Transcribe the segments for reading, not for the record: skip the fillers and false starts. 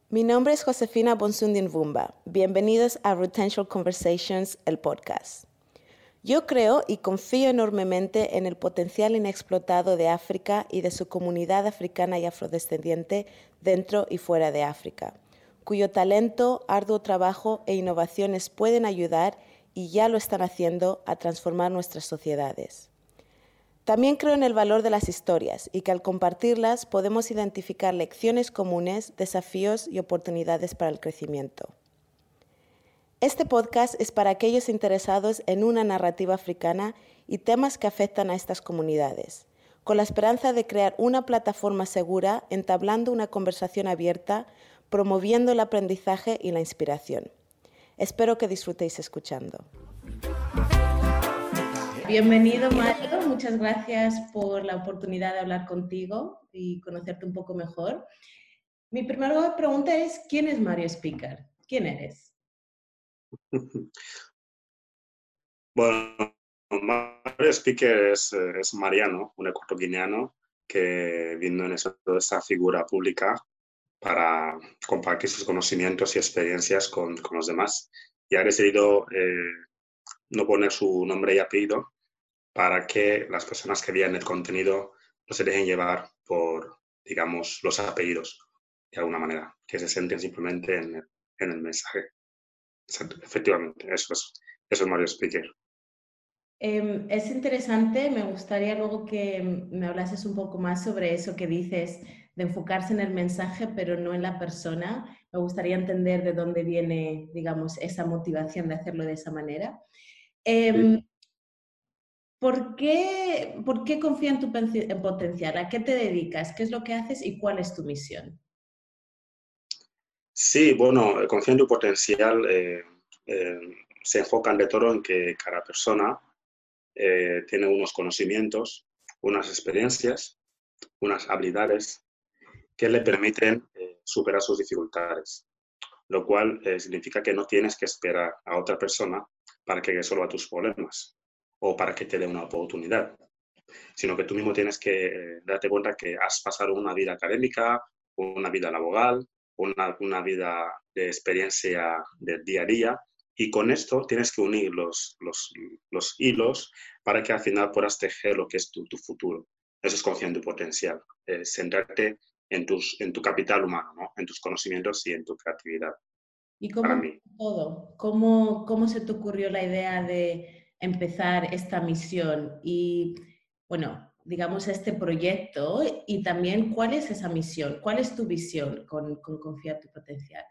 Mi nombre es Josefina Bonsundi-Nvumba. Bienvenidos a Retention Conversations, el podcast. Yo creo y confío enormemente en el potencial inexplotado de África y de su comunidad africana y afrodescendiente dentro y fuera de África, cuyo talento, arduo trabajo e innovaciones pueden ayudar, y ya lo están haciendo, a transformar nuestras sociedades. También creo en el valor de las historias y que al compartirlas podemos identificar lecciones comunes, desafíos y oportunidades para el crecimiento. Este podcast es para aquellos interesados en una narrativa africana y temas que afectan a estas comunidades, con la esperanza de crear una plataforma segura, entablando una conversación abierta, promoviendo el aprendizaje y la inspiración. Espero que disfrutéis escuchando. Bienvenido, Mario. Muchas gracias por la oportunidad de hablar contigo y conocerte un poco mejor. Mi primera pregunta es, ¿quién es Mario Speaker? ¿Quién eres? Bueno, Mario Speaker es Mariano, un ecuatoguineano que vino en esa figura pública para compartir sus conocimientos y experiencias con los demás. Y ha decidido no poner su nombre y apellido para que las personas que vean el contenido no se dejen llevar por, digamos, los apellidos, de alguna manera, que se centren simplemente en el mensaje. Efectivamente, eso es Mario Speaker. Es interesante, me gustaría luego que me hablases un poco más sobre eso que dices de enfocarse en el mensaje pero no en la persona. Me gustaría entender de dónde viene, digamos, esa motivación de hacerlo de esa manera. Sí. ¿Por qué confía en tu potencial? ¿A qué te dedicas? ¿Qué es lo que haces y cuál es tu misión? Sí, bueno, confío en tu potencial. Se enfocan de todo en que cada persona tiene unos conocimientos, unas experiencias, unas habilidades que le permiten superar sus dificultades, lo cual significa que no tienes que esperar a otra persona para que resuelva tus problemas o para que te dé una oportunidad, sino que tú mismo tienes que darte cuenta que has pasado una vida académica, una vida laboral, una vida de experiencia del día a día, y con esto tienes que unir los hilos para que al final puedas tejer lo que es tu futuro. Eso es confiar en tu potencial, centrarte en tu capital humano, ¿no? En tus conocimientos y en tu creatividad. ¿Y Para cómo mí. empezó todo? ¿Cómo se te ocurrió la idea de empezar esta misión? Y, bueno, digamos, este proyecto, y también, ¿cuál es esa misión? ¿Cuál es tu visión con Confía tu Potencial?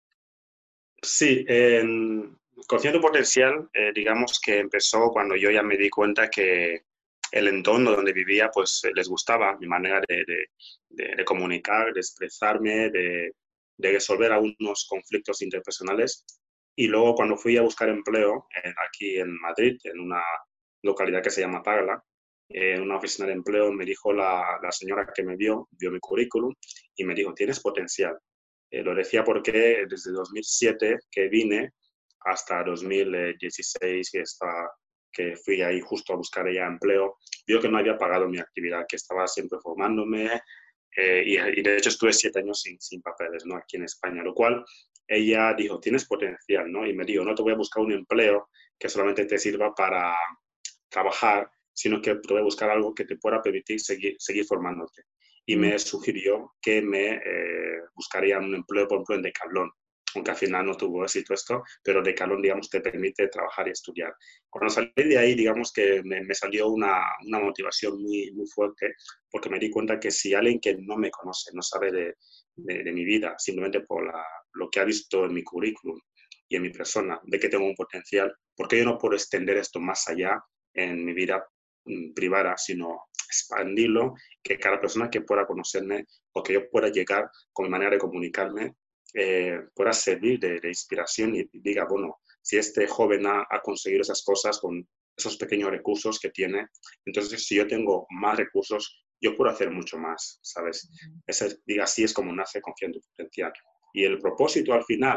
Sí, Conociendo Potencial, digamos que empezó cuando yo ya me di cuenta que el entorno donde vivía, pues les gustaba mi manera de comunicar, de expresarme, de resolver algunos conflictos interpersonales. Y luego cuando fui a buscar empleo aquí en Madrid, en una localidad que se llama Parla, en una oficina de empleo, me dijo la señora que me vio mi currículum y me dijo, tienes potencial. Lo decía porque desde 2007 que vine hasta 2016 que fui ahí justo a buscar ya empleo, vio que no había pagado mi actividad, que estaba siempre formándome y de hecho estuve 7 años sin papeles, ¿no? Aquí en España, lo cual ella dijo, tienes potencial, ¿no? Y me dijo, no te voy a buscar un empleo que solamente te sirva para trabajar, sino que te voy a buscar algo que te pueda permitir seguir formándote. Y me sugirió que me buscaría un empleo, por ejemplo, en Decathlon, aunque al final no tuvo éxito esto, pero Decathlon, digamos, te permite trabajar y estudiar. Cuando salí de ahí, digamos que me salió una motivación muy fuerte, porque me di cuenta que si alguien que no me conoce, no sabe de mi vida, simplemente por lo que ha visto en mi currículum y en mi persona, de que tengo un potencial, ¿por qué yo no puedo extender esto más allá en mi vida privada, sino expandirlo, que cada persona que pueda conocerme o que yo pueda llegar con mi manera de comunicarme pueda servir de inspiración y diga, bueno, si este joven ha conseguido esas cosas con esos pequeños recursos que tiene, entonces si yo tengo más recursos, yo puedo hacer mucho más, ¿sabes? Así es como nace Confía en tu Potencial. Y el propósito al final,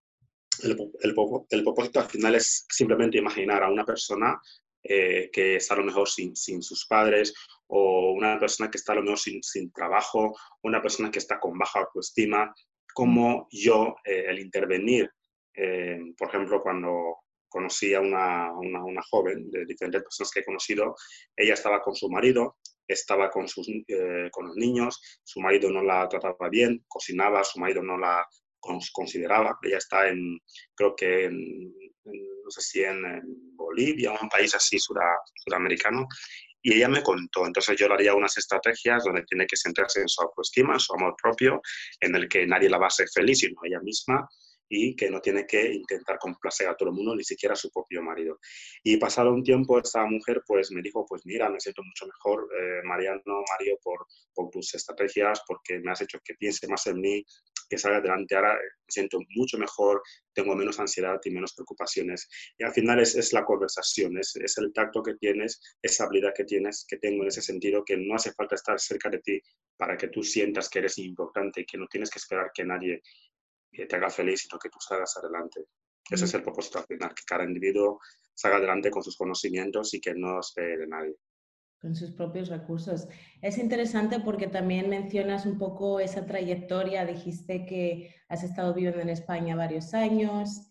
el propósito al final es simplemente imaginar a una persona que está a lo mejor sin sus padres, o una persona que está a lo mejor sin trabajo, una persona que está con baja autoestima, como yo, el intervenir, por ejemplo, cuando conocí a una joven de diferentes personas que he conocido, ella estaba con su marido, estaba con los niños, su marido no la trataba bien, cocinaba, su marido no la consideraba, ella está creo que no sé si en Bolivia, un país así sudamericano, y ella me contó, entonces yo le haría unas estrategias donde tiene que centrarse en su autoestima, en su amor propio, en el que nadie la va a hacer feliz, sino ella misma, y que no tiene que intentar complacer a todo el mundo, ni siquiera a su propio marido. Y pasado un tiempo, esta mujer pues me dijo, pues mira, me siento mucho mejor, Mario, por tus estrategias, porque me has hecho que piense más en mí, que salga adelante. Ahora me siento mucho mejor, tengo menos ansiedad y menos preocupaciones. Y al final es la conversación, es el tacto que tienes, esa habilidad que tienes, que tengo en ese sentido, que no hace falta estar cerca de ti para que tú sientas que eres importante y que no tienes que esperar que nadie te haga feliz, sino que tú salgas adelante. Ese es el propósito al final, que cada individuo salga adelante con sus conocimientos y que no espere de nadie. Con sus propios recursos. Es interesante porque también mencionas un poco esa trayectoria. Dijiste que has estado viviendo en España varios años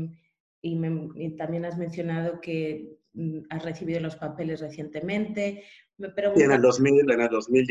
y también has mencionado que has recibido los papeles recientemente. Me Y en pregunto, el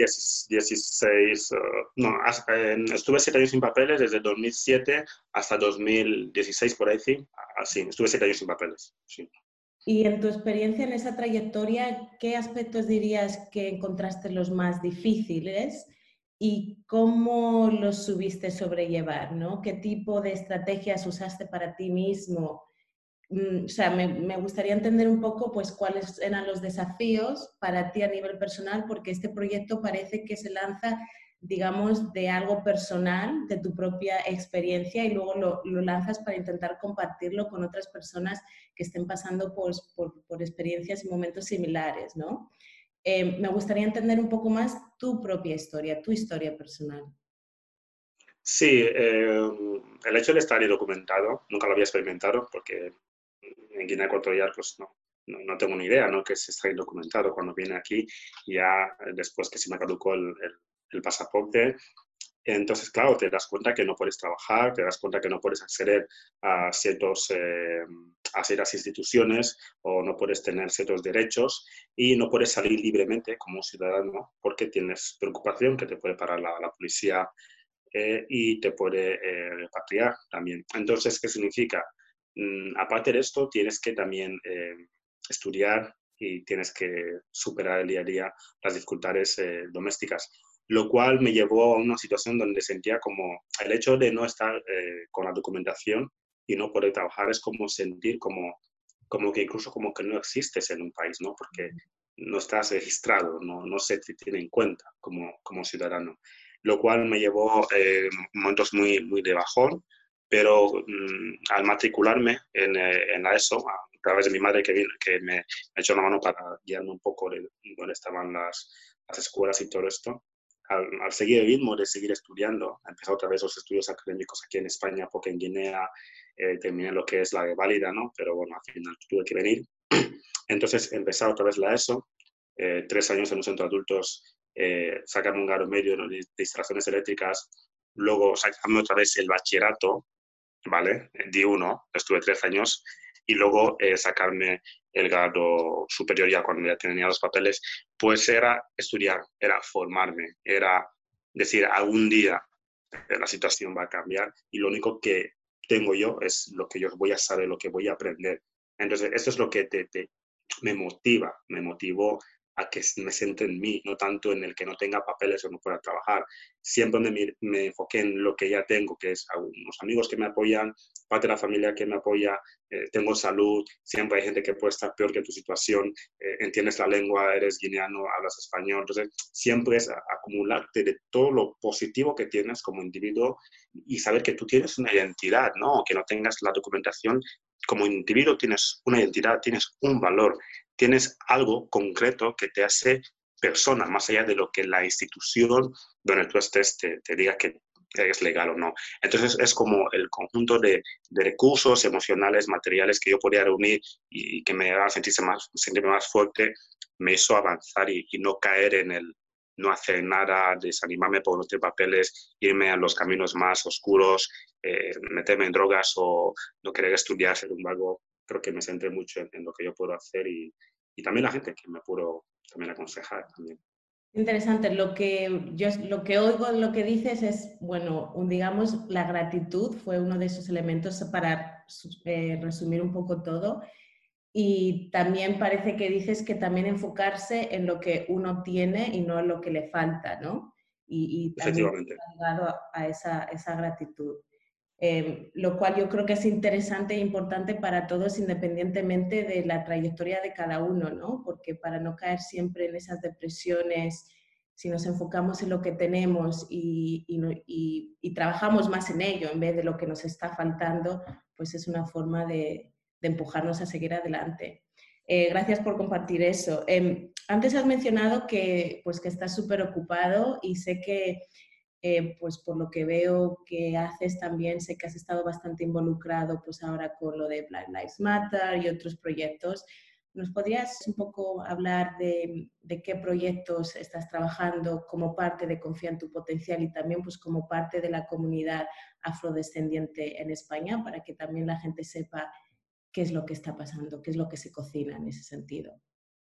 2016, no, estuve 7 años sin papeles, desde 2007 hasta 2016, por ahí sí, así, estuve 7 años sin papeles, sí. y en tu experiencia en esa trayectoria, ¿qué aspectos dirías que encontraste los más difíciles y cómo los subiste sobrellevar, ¿no? ¿Qué tipo de estrategias usaste para ti mismo? O sea, me gustaría entender un poco pues cuáles eran los desafíos para ti a nivel personal, porque este proyecto parece que se lanza, digamos, de algo personal, de tu propia experiencia, y luego lo lanzas para intentar compartirlo con otras personas que estén pasando por experiencias y momentos similares, ¿no? Me gustaría entender un poco más tu propia historia, tu historia personal. Sí, el hecho de estar documentado, nunca lo había experimentado porque en Guinea Ecuatorial pues no tengo ni idea, ¿no? Que se está indocumentado. Cuando vine aquí, ya después que se me caducó el pasaporte, entonces, claro, te das cuenta que no puedes trabajar, te das cuenta que no puedes acceder a ciertas instituciones o no puedes tener ciertos derechos y no puedes salir libremente como ciudadano porque tienes preocupación que te puede parar la policía y te puede repatriar también. Entonces, ¿qué significa? Aparte de esto, tienes que también estudiar y tienes que superar el día a día las dificultades domésticas, lo cual me llevó a una situación donde sentía como el hecho de no estar con la documentación y no poder trabajar es como sentir como que incluso como que no existes en un país, ¿no? Porque no estás registrado, no se te tiene en cuenta como ciudadano, lo cual me llevó momentos muy de bajón, pero al matricularme en la ESO, a través de mi madre que me echó una mano para guiarme un poco de dónde estaban las escuelas y todo esto, al seguir el ritmo de seguir estudiando, empecé otra vez los estudios académicos aquí en España, porque en Guinea terminé lo que es la válida, ¿no? Pero bueno, al final tuve que venir. Entonces empecé otra vez la ESO, 3 años en un centro de adultos, sacarme un grado medio de instalaciones eléctricas, luego sacarme otra vez el bachillerato, ¿vale? Di uno, estuve 3 años, y luego sacarme el grado superior ya cuando ya tenía los papeles, pues era estudiar, era formarme, era decir, algún día la situación va a cambiar y lo único que tengo yo es lo que yo voy a saber, lo que voy a aprender. Entonces, esto es lo que me motivó a que me centre en mí, no tanto en el que no tenga papeles o no pueda trabajar. Siempre me enfoqué en lo que ya tengo, que es unos amigos que me apoyan, parte de la familia que me apoya, tengo salud, siempre hay gente que puede estar peor que tu situación, entiendes la lengua, eres guineano, hablas español, entonces siempre es acumularte de todo lo positivo que tienes como individuo y saber que tú tienes una identidad, ¿no? Que no tengas la documentación. Como individuo tienes una identidad, tienes un valor, tienes algo concreto que te hace persona, más allá de lo que la institución donde tú estés te diga que es legal o no. Entonces es como el conjunto de recursos emocionales, materiales que yo podía reunir y que me hagan sentirme más fuerte, me hizo avanzar y no caer no hacer nada, desanimarme por no tener papeles, irme a los caminos más oscuros, meterme en drogas o no querer estudiar, ser un vago. Creo que me centré mucho en lo que yo puedo hacer y también la gente que me puedo también aconsejar también. Interesante. Lo que oigo, lo que dices es, bueno, digamos, la gratitud fue uno de esos elementos para resumir un poco todo. Y también parece que dices que también enfocarse en lo que uno tiene y no en lo que le falta, ¿no? Y también Efectivamente. está ligado a esa gratitud. Lo cual yo creo que es interesante e importante para todos independientemente de la trayectoria de cada uno, ¿no? Porque para no caer siempre en esas depresiones, si nos enfocamos en lo que tenemos y trabajamos más en ello en vez de lo que nos está faltando, pues es una forma de empujarnos a seguir adelante. Gracias por compartir eso. Antes has mencionado pues, que estás súper ocupado y sé que pues por lo que veo que haces también, sé que has estado bastante involucrado pues ahora con lo de Black Lives Matter y otros proyectos. ¿Nos podrías un poco hablar de qué proyectos estás trabajando como parte de Confía en tu Potencial y también pues como parte de la comunidad afrodescendiente en España para que también la gente sepa qué es lo que está pasando, qué es lo que se cocina en ese sentido?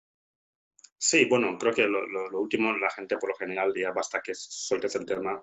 Sí, bueno, creo que lo último, la gente por lo general ya basta que sueltes el tema,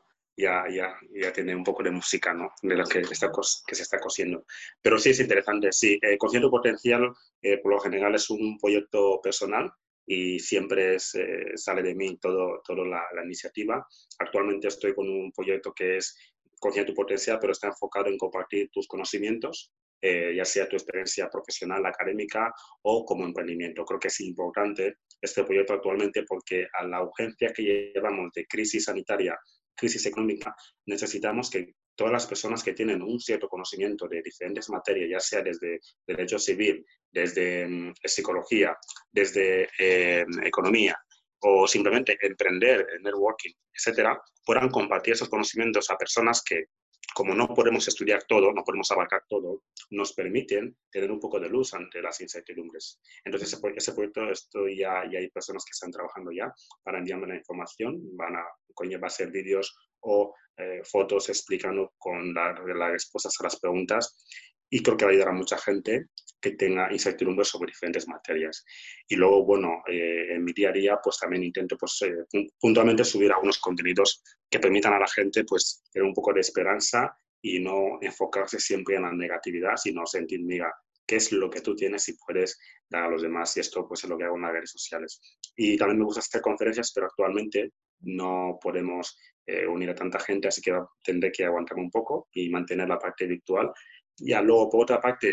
ya tiene un poco de música, ¿no? De lo que se está cosiendo. Pero sí es interesante, sí. Consciente Potencial, por lo general, es un proyecto personal y siempre sale de mí toda la iniciativa. Actualmente estoy con un proyecto que es Consciente Potencial, pero está enfocado en compartir tus conocimientos, ya sea tu experiencia profesional, académica o como emprendimiento. Creo que es importante este proyecto actualmente porque a la urgencia que llevamos de crisis sanitaria, crisis económica, necesitamos que todas las personas que tienen un cierto conocimiento de diferentes materias, ya sea desde derecho civil, desde psicología, desde economía o simplemente emprender, networking, etcétera, puedan compartir esos conocimientos a personas que, como no podemos estudiar todo, no podemos abarcar todo, nos permiten tener un poco de luz ante las incertidumbres. Entonces, ese proyecto ya hay personas que están trabajando ya para enviarme la información, va a ser vídeos o fotos explicando con las respuestas a las preguntas y creo que va a ayudar a mucha gente que tenga incertidumbres sobre diferentes materias. Y luego, bueno, en mi día a día, pues también intento pues, puntualmente subir algunos contenidos que permitan a la gente pues tener un poco de esperanza y no enfocarse siempre en la negatividad, sino sentir, mira, qué es lo que tú tienes y puedes dar a los demás. Y esto pues es lo que hago en las redes sociales. Y también me gusta hacer conferencias, pero actualmente no podemos unir a tanta gente, así que tendré que aguantarme un poco y mantener la parte virtual. Ya luego, por otra parte,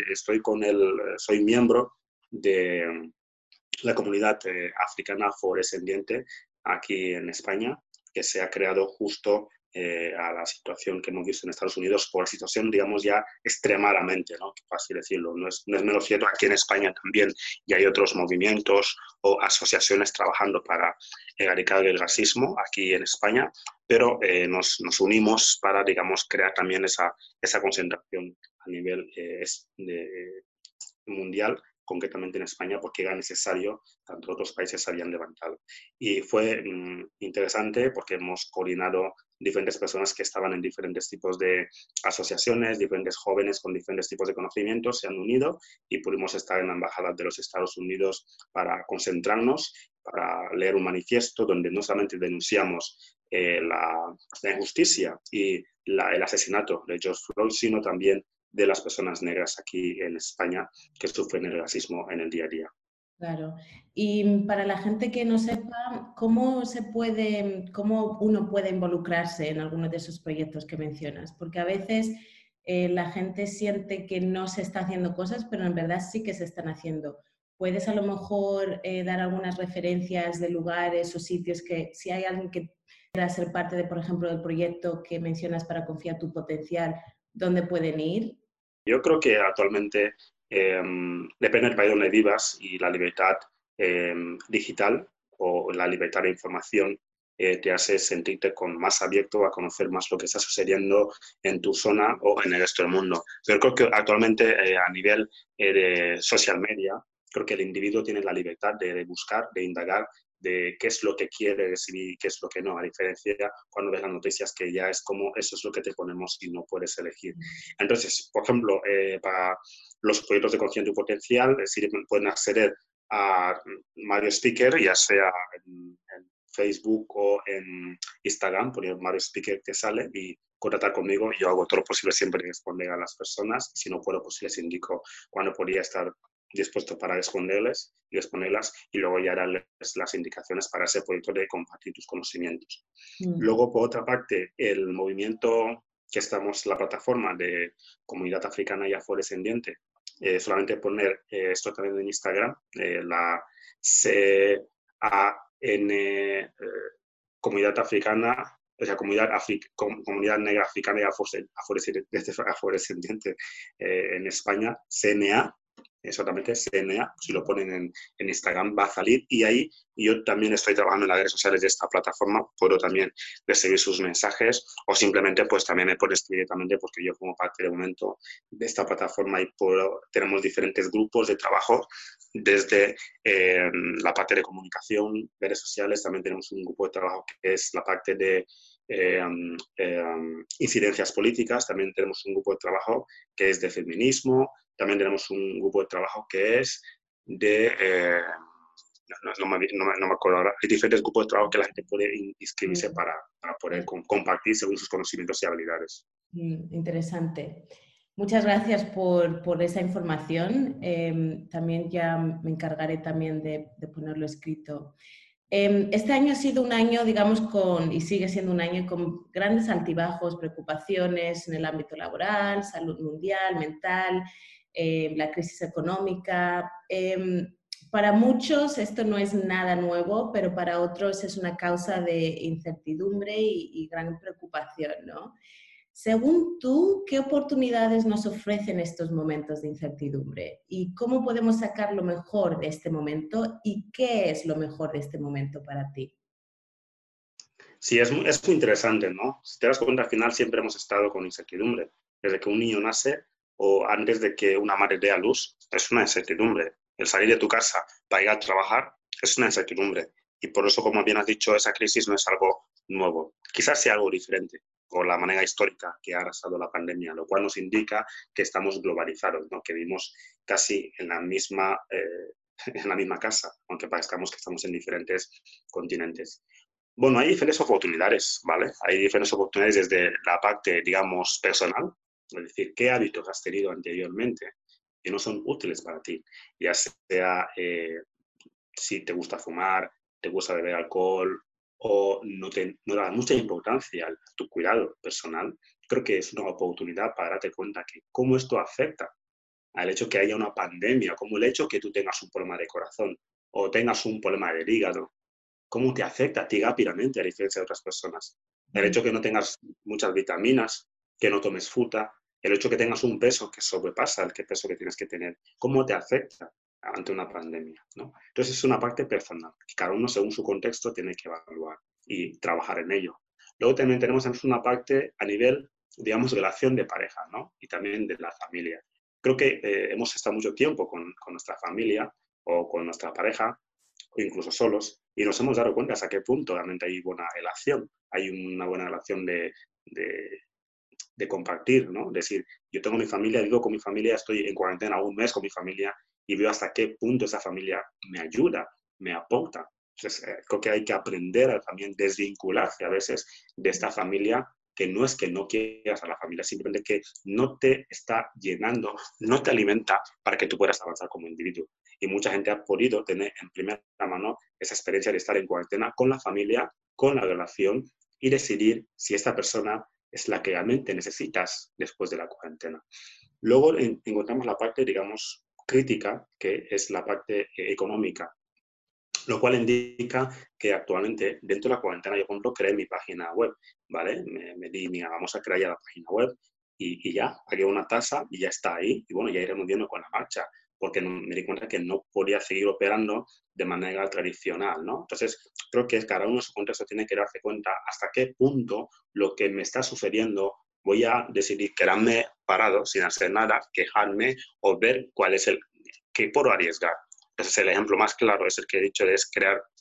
soy miembro de la comunidad africana afrodescendiente aquí en España, que se ha creado justo a la situación que hemos visto en Estados Unidos, por la situación, digamos, ya extremadamente, ¿no? Por así decirlo. No es menos cierto, aquí en España también ya hay otros movimientos o asociaciones trabajando para erradicar el racismo aquí en España, pero nos unimos para, digamos, crear también esa concentración a nivel mundial, concretamente en España, porque era necesario, tanto otros países se habían levantado. Y fue interesante porque hemos coordinado diferentes personas que estaban en diferentes tipos de asociaciones, diferentes jóvenes con diferentes tipos de conocimientos, se han unido y pudimos estar en la Embajada de los Estados Unidos para concentrarnos, para leer un manifiesto donde no solamente denunciamos la injusticia y el asesinato de George Floyd, sino también de las personas negras aquí en España que sufren el racismo en el día a día. Claro. Y para la gente que no sepa, cómo uno puede involucrarse en alguno de esos proyectos que mencionas? Porque a veces la gente siente que no se está haciendo cosas, pero en verdad sí que se están haciendo. ¿Puedes a lo mejor dar algunas referencias de lugares o sitios que si hay alguien que quiera ser parte de, por ejemplo, del proyecto que mencionas para confiar tu potencial, dónde pueden ir? Yo creo que actualmente depende del país donde vivas y la libertad digital o la libertad de información te hace sentirte más abierto a conocer más lo que está sucediendo en tu zona o en el resto del mundo. Pero creo que actualmente a nivel de social media, creo que el individuo tiene la libertad de buscar, de indagar, de qué es lo que quieres y qué es lo que no, a diferencia cuando ves las noticias que ya es como eso es lo que te ponemos y no puedes elegir. Entonces, por ejemplo, para los proyectos de conciencia y potencial, sí pueden acceder a Mario Speaker, ya sea en Facebook o en Instagram, poner Mario Speaker que sale y contactar conmigo. Yo hago todo lo posible siempre de responder a las personas. Si no puedo, pues les indico cuándo podría estar dispuesto para responderles y responderlas y luego ya darles las indicaciones para ese proyecto de compartir tus conocimientos. Luego, por otra parte, el movimiento que estamos, la plataforma de Comunidad Africana y Afrodescendiente, solamente poner esto también en Instagram, la CAN Comunidad Africana, o sea, Comunidad Negra Africana y Afrodescendiente en España, CNA, solamente CNA, si lo ponen en Instagram va a salir y ahí yo también estoy trabajando en las redes sociales de esta plataforma, puedo también recibir sus mensajes o simplemente pues también me puedo escribir directamente porque yo formo parte de momento de esta plataforma y tenemos diferentes grupos de trabajo desde la parte de comunicación, redes sociales, también tenemos un grupo de trabajo que es la parte de incidencias políticas, también tenemos un grupo de trabajo que es de feminismo, también tenemos un grupo de trabajo que es de... no me acuerdo ahora. Hay diferentes grupos de trabajo que la gente puede inscribirse para poder compartir según sus conocimientos y habilidades. Interesante. Muchas gracias por esa información. También ya me encargaré también de ponerlo escrito. Este año ha sido un año, digamos, y sigue siendo un año con grandes altibajos, preocupaciones en el ámbito laboral, salud mundial, mental, la crisis económica. Para muchos esto no es nada nuevo, pero para otros es una causa de incertidumbre y gran preocupación, ¿no? Según tú, ¿qué oportunidades nos ofrecen estos momentos de incertidumbre? ¿Y cómo podemos sacar lo mejor de este momento? ¿Y qué es lo mejor de este momento para ti? Sí, es muy interesante, ¿no? Si te das cuenta, al final siempre hemos estado con incertidumbre. Desde que un niño nace o antes de que una madre dé a luz, es una incertidumbre. El salir de tu casa para ir a trabajar es una incertidumbre. Y por eso, como bien has dicho, esa crisis no es algo nuevo. Quizás sea algo diferente por la manera histórica que ha arrasado la pandemia, lo cual nos indica que estamos globalizados, ¿no? Que vivimos casi en la misma casa, aunque parezcamos que estamos en diferentes continentes. Bueno, hay diferentes oportunidades, ¿vale? Hay diferentes oportunidades desde la parte, digamos, personal, es decir, qué hábitos has tenido anteriormente que no son útiles para ti, ya sea si te gusta fumar, te gusta beber alcohol o no das mucha importancia a tu cuidado personal. Creo que es una oportunidad para darte cuenta que cómo esto afecta al hecho que haya una pandemia, como el hecho que tú tengas un problema de corazón o tengas un problema del hígado, cómo te afecta a ti rápidamente a diferencia de otras personas. El hecho que no tengas muchas vitaminas, que no tomes fruta, el hecho que tengas un peso que sobrepasa el peso que tienes que tener, cómo te afecta ante una pandemia, ¿no? Entonces es una parte personal, que cada uno según su contexto tiene que evaluar y trabajar en ello. Luego también tenemos una parte a nivel, digamos, relación de pareja, ¿no? Y también de la familia. Creo que hemos estado mucho tiempo con nuestra familia o con nuestra pareja o incluso solos, y nos hemos dado cuenta hasta qué punto realmente hay buena relación, hay una buena relación de compartir, ¿no? Es decir, yo tengo mi familia, vivo con mi familia, estoy en cuarentena un mes con mi familia y veo hasta qué punto esa familia me ayuda, me aporta. Entonces, creo que hay que aprender a también desvincularse a veces de esta familia, que no es que no quieras a la familia, simplemente que no te está llenando, no te alimenta para que tú puedas avanzar como individuo. Y mucha gente ha podido tener en primera mano esa experiencia de estar en cuarentena con la familia, con la relación y decidir si esta persona es la que realmente necesitas después de la cuarentena. Luego encontramos la parte, digamos, crítica, que es la parte económica, lo cual indica que actualmente dentro de la cuarentena yo, por ejemplo, creé mi página web, ¿vale? Me di, mira, vamos a crear ya la página web y ya, pagué una tasa y ya está ahí. Y bueno, ya iremos viendo con la marcha, porque me di cuenta que no podía seguir operando de manera tradicional, ¿no? Entonces, creo que cada uno en su contexto tiene que darse cuenta hasta qué punto lo que me está sucediendo voy a decidir quedarme parado sin hacer nada, quejarme o ver cuál es qué puedo arriesgar. Entonces, el ejemplo más claro es el que he dicho, es crear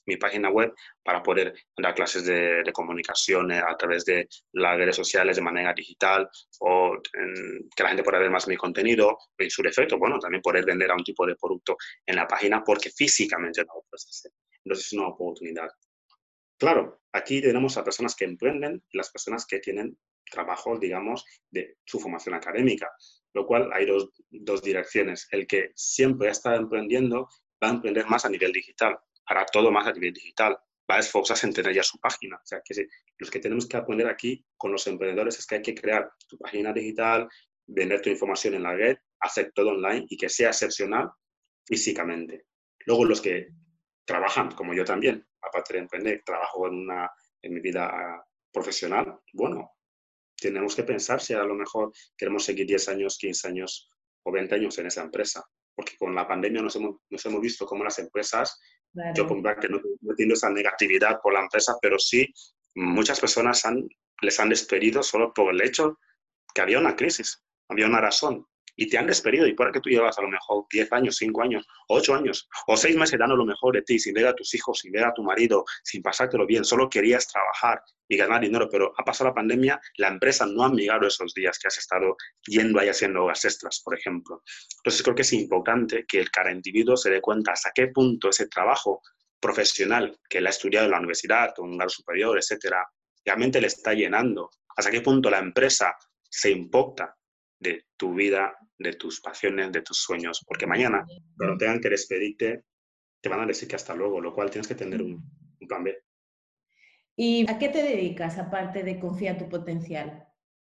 mi página web para poder dar clases de comunicación a través de las redes sociales de manera digital o que la gente pueda ver más mi contenido y su defecto, bueno, también poder vender a un tipo de producto en la página porque físicamente no lo puedes hacer. Entonces es una oportunidad. Claro, aquí tenemos a personas que emprenden y las personas que tienen trabajos, digamos, de su formación académica, lo cual hay dos direcciones. El que siempre está emprendiendo va a emprender más a nivel digital, hará todo más a nivel digital, va a esforzarse en tener ya su página. O sea, que sí, los que tenemos que aprender aquí con los emprendedores es que hay que crear tu página digital, vender tu información en la red, hacer todo online y que sea excepcional físicamente. Luego los que trabajan, como yo también, aparte de emprender, trabajo en mi vida profesional, bueno, tenemos que pensar si a lo mejor queremos seguir 10 años, 15 años o 20 años en esa empresa. Porque con la pandemia nos hemos visto cómo las empresas, yo Claro. por mi parte no tengo esa negatividad por la empresa, pero sí muchas personas les han despedido solo por el hecho que había una crisis, había una razón. Y te han despedido y puede que tú llevas a lo mejor 10 años, 5 años, 8 años o 6 meses dando lo mejor de ti, sin ver a tus hijos, sin ver a tu marido, sin pasártelo bien, solo querías trabajar y ganar dinero, pero ha pasado la pandemia, la empresa no ha mirado esos días que has estado yendo ahí haciendo horas extras, por ejemplo. Entonces creo que es importante que cada individuo se dé cuenta hasta qué punto ese trabajo profesional que él ha estudiado en la universidad o en un grado superior, etcétera, realmente le está llenando, hasta qué punto la empresa se importa de tu vida, de tus pasiones, de tus sueños, porque mañana, cuando tengan que despedirte, te van a decir que hasta luego, lo cual tienes que tener un plan B. ¿Y a qué te dedicas aparte de Confía tu potencial?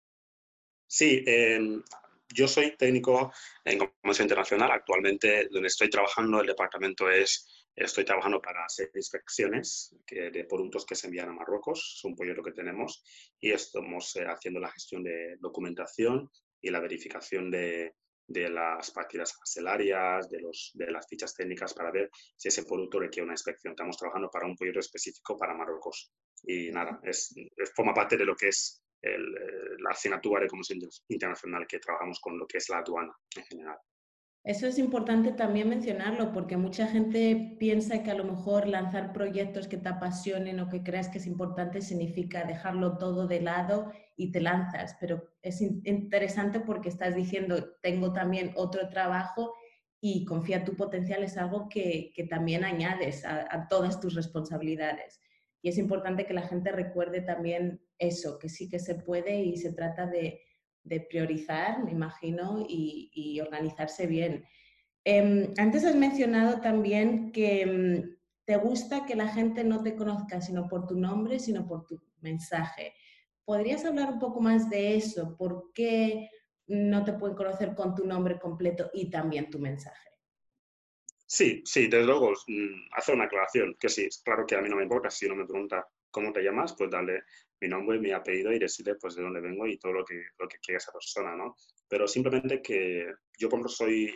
Sí, yo soy técnico en comercio internacional. Actualmente, donde estoy trabajando, el departamento estoy trabajando para hacer inspecciones de productos que se envían a Marruecos. Es un proyecto que tenemos y estamos haciendo la gestión de documentación y la verificación de las partidas arancelarias, de las fichas técnicas para ver si ese producto requiere una inspección. Estamos trabajando para un proyecto específico para Marruecos. Y nada, forma parte de lo que es la asignatura de comercio internacional que trabajamos con lo que es la aduana en general. Eso es importante también mencionarlo porque mucha gente piensa que a lo mejor lanzar proyectos que te apasionen o que creas que es importante significa dejarlo todo de lado y te lanzas, pero es interesante porque estás diciendo, tengo también otro trabajo y confía tu potencial es algo que también añades a todas tus responsabilidades. Y es importante que la gente recuerde también eso, que sí que se puede y se trata de priorizar, me imagino, y organizarse bien. Antes has mencionado también que te gusta que la gente no te conozca sino por tu nombre, sino por tu mensaje. ¿Podrías hablar un poco más de eso? ¿Por qué no te pueden conocer con tu nombre completo y también tu mensaje? Sí, sí, desde luego, hacer una aclaración, que sí, claro que a mí no me importa, si uno me pregunta cómo te llamas, pues darle mi nombre, mi apellido y decirle pues de dónde vengo y todo lo que quiere esa persona, ¿no? Pero simplemente que yo, por ejemplo,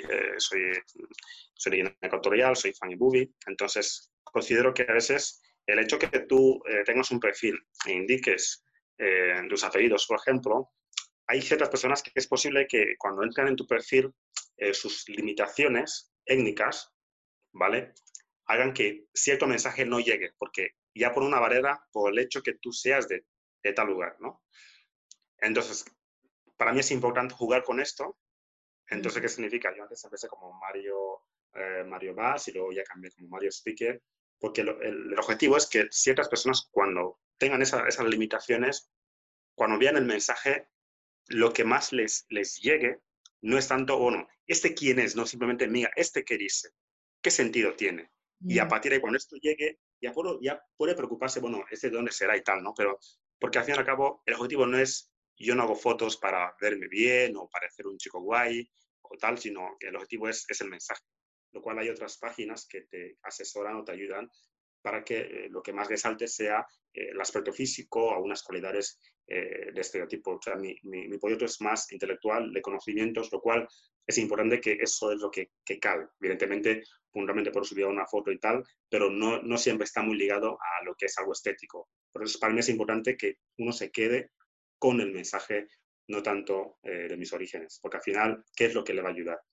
soy de Guinea Ecuatorial, soy Fanny Bubi, entonces considero que a veces el hecho que tú tengas un perfil e indiques tus apellidos, por ejemplo, hay ciertas personas que es posible que cuando entran en tu perfil, sus limitaciones étnicas, ¿vale? Hagan que cierto mensaje no llegue, porque ya por una barrera, por el hecho que tú seas de tal lugar, ¿no? Entonces, para mí es importante jugar con esto. Entonces, ¿qué significa? Yo antes empecé como Mario Bass y luego ya cambié como Mario Speaker, porque el objetivo es que ciertas personas cuando tengan esas limitaciones, cuando vean el mensaje, lo que más les llegue no es tanto, bueno, ¿este quién es? No simplemente, mira, ¿este qué dice? ¿Qué sentido tiene? Y a partir de cuando esto llegue, ya puede preocuparse, bueno, ¿este de dónde será y tal, ¿no? Pero, porque al fin y al cabo, el objetivo no es, yo no hago fotos para verme bien o parecer un chico guay o tal, sino que el objetivo es el mensaje. Lo cual hay otras páginas que te asesoran o te ayudan para que lo que más resalte sea el aspecto físico o algunas cualidades de estereotipo. O sea, mi proyecto es más intelectual, de conocimientos, lo cual es importante que eso es lo que cabe. Evidentemente, fundamentalmente por subir una foto y tal, pero no siempre está muy ligado a lo que es algo estético. Por eso para mí es importante que uno se quede con el mensaje, no tanto de mis orígenes, porque al final, ¿qué es lo que le va a ayudar?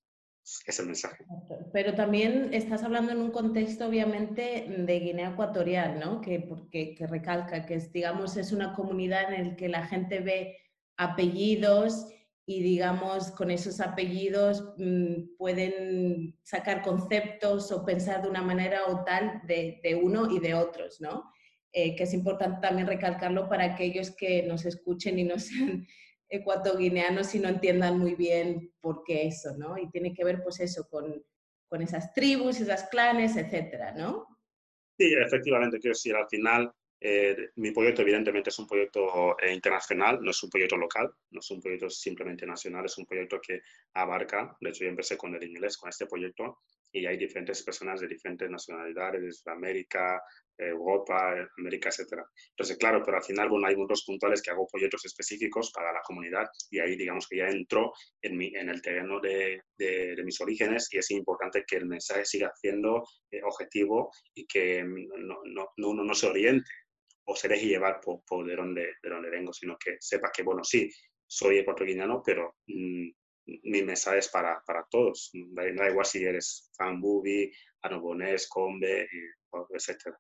es el mensaje. Pero también estás hablando en un contexto, obviamente, de Guinea Ecuatorial, ¿no? Que recalca que, digamos, es una comunidad en la que la gente ve apellidos y, digamos, con esos apellidos pueden sacar conceptos o pensar de una manera o tal de uno y de otros, ¿no? Que es importante también recalcarlo para aquellos que nos escuchen y no sean ecuatoguineanos y no entiendan muy bien por qué eso, ¿no? Y tiene que ver, pues eso, con esas tribus, esas clanes, etcétera, ¿no? Sí, efectivamente, quiero decir, al final, mi proyecto evidentemente es un proyecto internacional, no es un proyecto local, no es un proyecto simplemente nacional, es un proyecto que abarca, de hecho yo empecé con el inglés, con este proyecto, y hay diferentes personas de diferentes nacionalidades, de Sudamérica, Europa, América, etcétera. Entonces, claro, pero al final, bueno, hay puntos puntuales que hago proyectos específicos para la comunidad y ahí digamos que ya entró en el terreno de mis orígenes y es importante que el mensaje siga siendo objetivo y que uno no se oriente o se deje llevar por de donde vengo, sino que sepa que, bueno, sí, soy ecuatoriano, pero mi mensaje es para todos. Da igual si eres Fambubi, Arobonés, Combe, etc.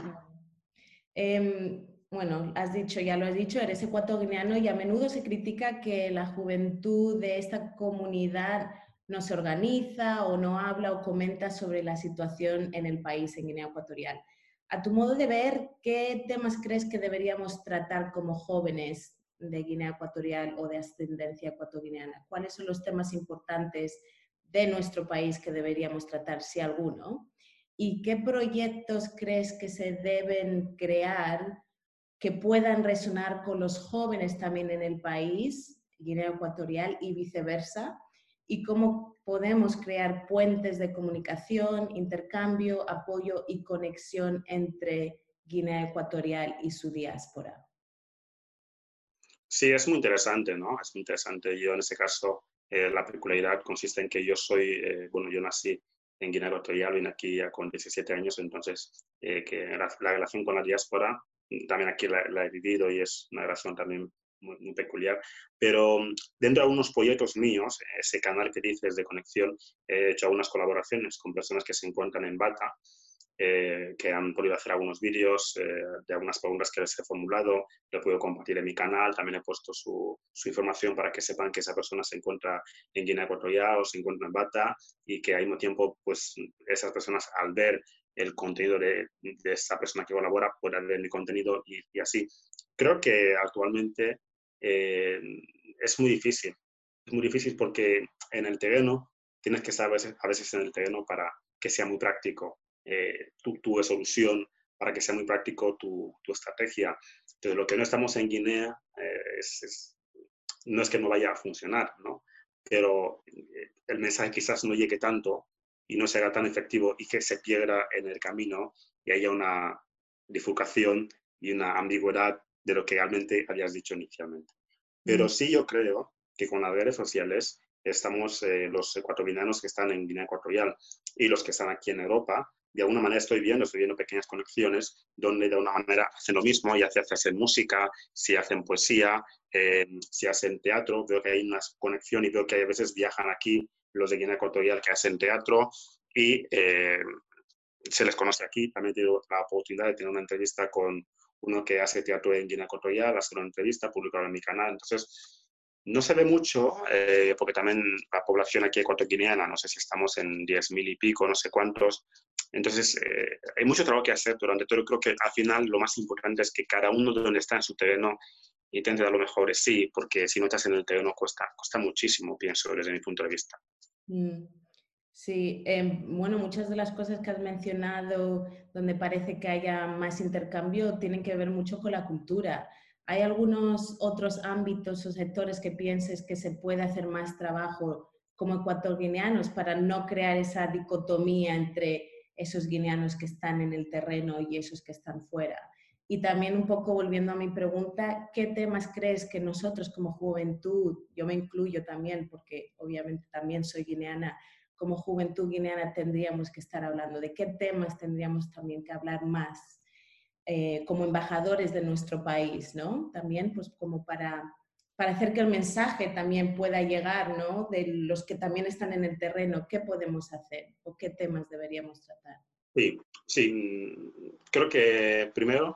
Bueno, ya lo has dicho, eres ecuatoguineano y a menudo se critica que la juventud de esta comunidad no se organiza o no habla o comenta sobre la situación en el país, en Guinea Ecuatorial. A tu modo de ver, ¿qué temas crees que deberíamos tratar como jóvenes de Guinea Ecuatorial o de ascendencia ecuatoguineana? ¿Cuáles son los temas importantes de nuestro país que deberíamos tratar, si alguno? ¿Y qué proyectos crees que se deben crear que puedan resonar con los jóvenes también en el país, Guinea Ecuatorial y viceversa? ¿Y cómo podemos crear puentes de comunicación, intercambio, apoyo y conexión entre Guinea Ecuatorial y su diáspora? Sí, es muy interesante, ¿no? Es muy interesante. Yo en ese caso, la peculiaridad consiste en que yo soy, bueno, yo nací en Guinea Ecuatorial, vine aquí ya con 17 años, entonces que la relación con la diáspora, también aquí la he vivido y es una relación también muy peculiar, pero dentro de algunos proyectos míos, ese canal que dices de conexión, he hecho algunas colaboraciones con personas que se encuentran en Bata, que han podido hacer algunos vídeos de algunas preguntas que les he formulado, lo puedo compartir en mi canal, también he puesto su información para que sepan que esa persona se encuentra en Guinea Ecuatorial o se encuentra en Bata y que al mismo tiempo, pues esas personas al ver el contenido de esa persona que colabora puedan ver mi contenido y así. Creo que actualmente eh, es muy difícil porque en el terreno tienes que estar a veces en el terreno para que sea muy práctico tu solución, para que sea muy práctico tu estrategia. Entonces, lo que no estamos en Guinea no es que no vaya a funcionar, ¿no? Pero el mensaje quizás no llegue tanto y no sea tan efectivo y que se pierda en el camino y haya una bifurcación y una ambigüedad de lo que realmente habías dicho inicialmente. Pero sí yo creo que con las redes sociales estamos los ecuatorianos que están en Guinea Ecuatorial y los que están aquí en Europa, de alguna manera estoy viendo pequeñas conexiones donde de alguna manera hacen lo mismo, ya sea hacen música, si hacen poesía, si hacen teatro, veo que hay una conexión y veo que a veces viajan aquí los de Guinea Ecuatorial que hacen teatro y se les conoce aquí. También he tenido la oportunidad de tener una entrevista con uno que hace teatro en Guinea Ecuatorial, hacer una entrevista, publicarla en mi canal. Entonces, no se ve mucho, porque también la población aquí ecuatoguineana, no sé si estamos en 10.000 y pico, no sé cuántos. Entonces, hay mucho trabajo que hacer durante todo. Creo que al final lo más importante es que cada uno de donde está en su terreno intente dar lo mejor de sí, porque si no estás en el terreno cuesta muchísimo, pienso, desde mi punto de vista. Mm. Sí, bueno, muchas de las cosas que has mencionado donde parece que haya más intercambio tienen que ver mucho con la cultura. ¿Hay algunos otros ámbitos o sectores que pienses que se puede hacer más trabajo como ecuatoguineanos para no crear esa dicotomía entre esos guineanos que están en el terreno y esos que están fuera? Y también un poco volviendo a mi pregunta, ¿qué temas crees que nosotros como juventud, yo me incluyo también porque obviamente también soy guineana, como juventud guineana tendríamos que estar hablando? ¿De qué temas tendríamos también que hablar más como embajadores de nuestro país, ¿no? También pues como para para hacer que el mensaje también pueda llegar, ¿no? De los que también están en el terreno, ¿qué podemos hacer o qué temas deberíamos tratar? Sí, sí, creo que primero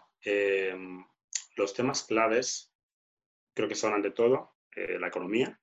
los temas claves creo que son ante todo la economía.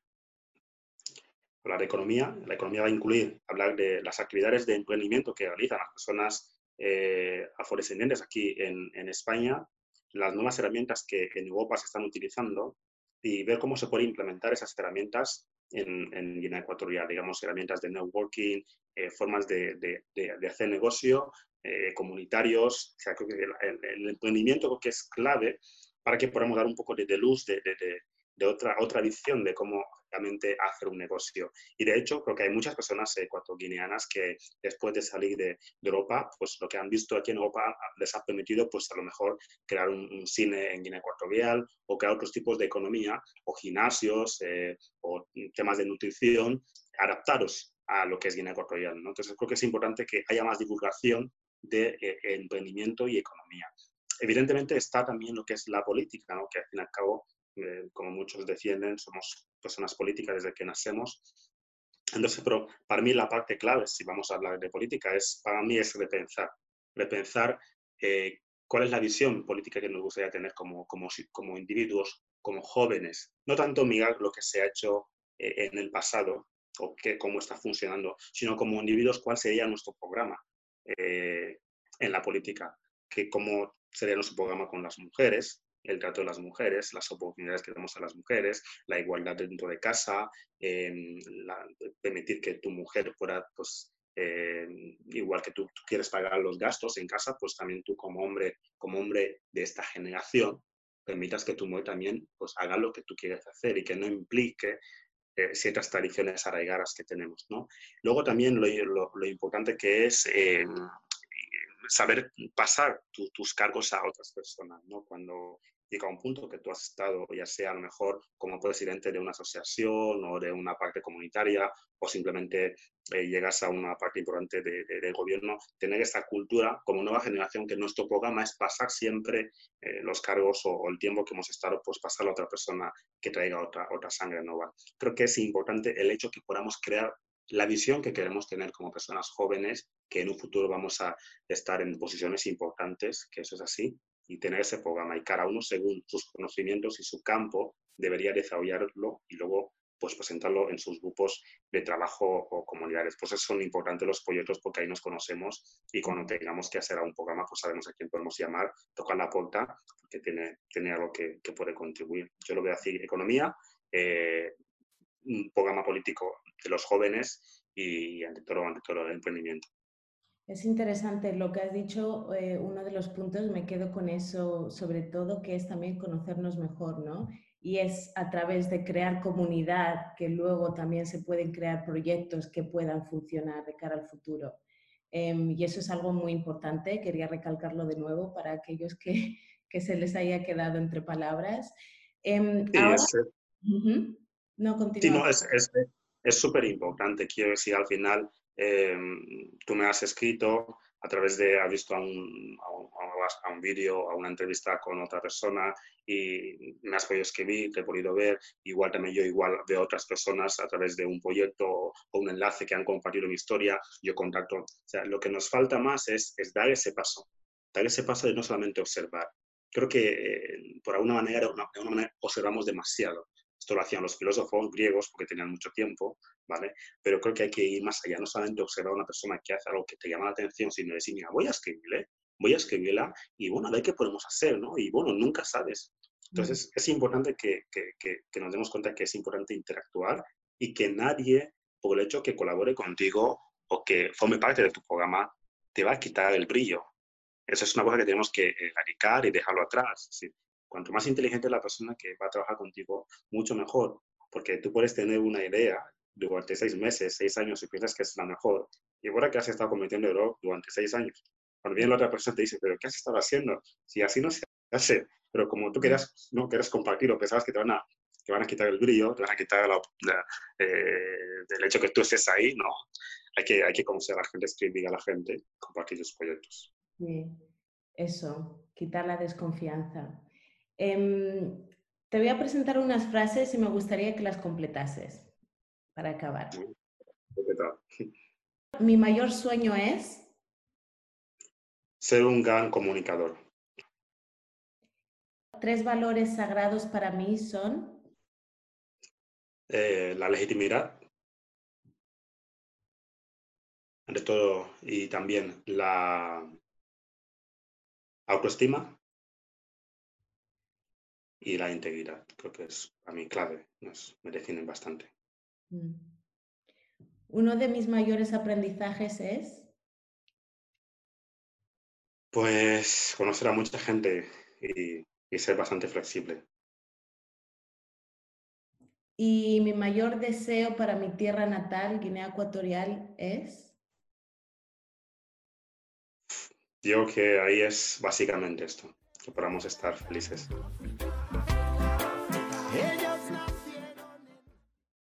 Hablar de economía, la economía va a incluir hablar de las actividades de emprendimiento que realizan las personas afrodescendientes aquí en España, las nuevas herramientas que en Europa se están utilizando y ver cómo se pueden implementar esas herramientas en Guinea Ecuatorial, digamos, herramientas de networking, formas de hacer negocio, comunitarios. O sea, creo que el emprendimiento creo que es clave para que podamos dar un poco de luz, de otra visión de cómo realmente hacer un negocio. Y de hecho, creo que hay muchas personas ecuatoguineanas que después de salir de Europa, pues lo que han visto aquí en Europa les ha permitido, pues a lo mejor crear un cine en Guinea Ecuatorial o crear otros tipos de economía o gimnasios o temas de nutrición adaptados a lo que es Guinea Ecuatorial, ¿no? Entonces creo que es importante que haya más divulgación de emprendimiento y economía. Evidentemente está también lo que es la política, ¿no? Que al fin y al cabo como muchos defienden, somos personas políticas desde que nacemos. Entonces, pero para mí la parte clave, si vamos a hablar de política, para mí es repensar cuál es la visión política que nos gustaría tener como individuos, como jóvenes. No tanto mirar lo que se ha hecho en el pasado o cómo está funcionando, sino como individuos cuál sería nuestro programa en la política, cómo sería nuestro programa con las mujeres, el trato de las mujeres, las oportunidades que damos a las mujeres, la igualdad dentro de casa, permitir que tu mujer pueda, pues, igual que tú quieres pagar los gastos en casa, pues también tú como hombre de esta generación, permitas que tu mujer también pues, haga lo que tú quieres hacer y que no implique ciertas tradiciones arraigadas que tenemos, ¿no? Luego también lo importante que es saber pasar tus cargos a otras personas, ¿no? Cuando llega un punto que tú has estado, ya sea a lo mejor como presidente de una asociación o de una parte comunitaria o simplemente llegas a una parte importante del gobierno, tener esta cultura como nueva generación que nuestro programa es pasar siempre los cargos o el tiempo que hemos estado, pues pasarlo a otra persona que traiga otra sangre nueva. Creo que es importante el hecho que podamos crear la visión que queremos tener como personas jóvenes, que en un futuro vamos a estar en posiciones importantes, que eso es así, y tener ese programa. Y cada uno, según sus conocimientos y su campo, debería desarrollarlo y luego pues presentarlo en sus grupos de trabajo o comunidades. Pues eso son importantes los proyectos porque ahí nos conocemos y cuando tengamos que hacer un programa, pues sabemos a quién podemos llamar, tocar la puerta, porque tiene algo que puede contribuir. Yo lo veo así, economía, un programa político de los jóvenes y ante todo el emprendimiento. Es interesante lo que has dicho, uno de los puntos, me quedo con eso, sobre todo, que es también conocernos mejor, ¿no? Y es a través de crear comunidad que luego también se pueden crear proyectos que puedan funcionar de cara al futuro. Y eso es algo muy importante, quería recalcarlo de nuevo para aquellos que se les haya quedado entre palabras. Sí, Ahora, no, sí, continúa. no, es súper importante. Quiero decir, al final, eh, tú me has escrito a través de, has visto a un vídeo, a una entrevista con otra persona y me has podido escribir, te he podido ver. Igual también yo igual veo a otras personas a través de un proyecto o un enlace que han compartido mi historia, yo contacto. O sea, lo que nos falta más es dar ese paso de no solamente observar. Creo que por alguna manera, de una manera observamos demasiado. Esto lo hacían los filósofos griegos porque tenían mucho tiempo, ¿vale? Pero creo que hay que ir más allá, no solamente observar a una persona que hace algo que te llama la atención, sino decir, mira, voy a escribirla y bueno, a ver qué podemos hacer, ¿no? Y bueno, nunca sabes. Entonces, es importante que nos demos cuenta que es importante interactuar y que nadie, por el hecho que colabore contigo o que forme parte de tu programa, te va a quitar el brillo. Eso es una cosa que tenemos que erradicar y dejarlo atrás. Es decir, cuanto más inteligente es la persona que va a trabajar contigo, mucho mejor, porque tú puedes tener una idea durante 6 meses, 6 años y piensas que es la mejor, y ahora que has estado cometiendo error durante 6 años. Cuando viene la otra persona te dice, pero ¿qué has estado haciendo? Si así no se hace, pero como tú no quieres compartir o pensabas que te van a quitar el brillo, te van a quitar el hecho que tú estés ahí, no. Hay que conocer a la gente, escribir a la gente, compartir sus proyectos. Sí, eso, quitar la desconfianza. Em, Te voy a presentar unas frases y me gustaría que las completases para acabar. ¿Qué tal? Mi mayor sueño es... Ser un gran comunicador. 3 valores sagrados para mí son... La legitimidad, ante todo, y también la autoestima y la integridad. Creo que es a mí clave, me definen bastante. Uno de mis mayores aprendizajes es... Pues conocer a mucha gente y ser bastante flexible. Y mi mayor deseo para mi tierra natal, Guinea Ecuatorial, es... Yo creo que ahí es básicamente esto, que podamos estar felices. Ella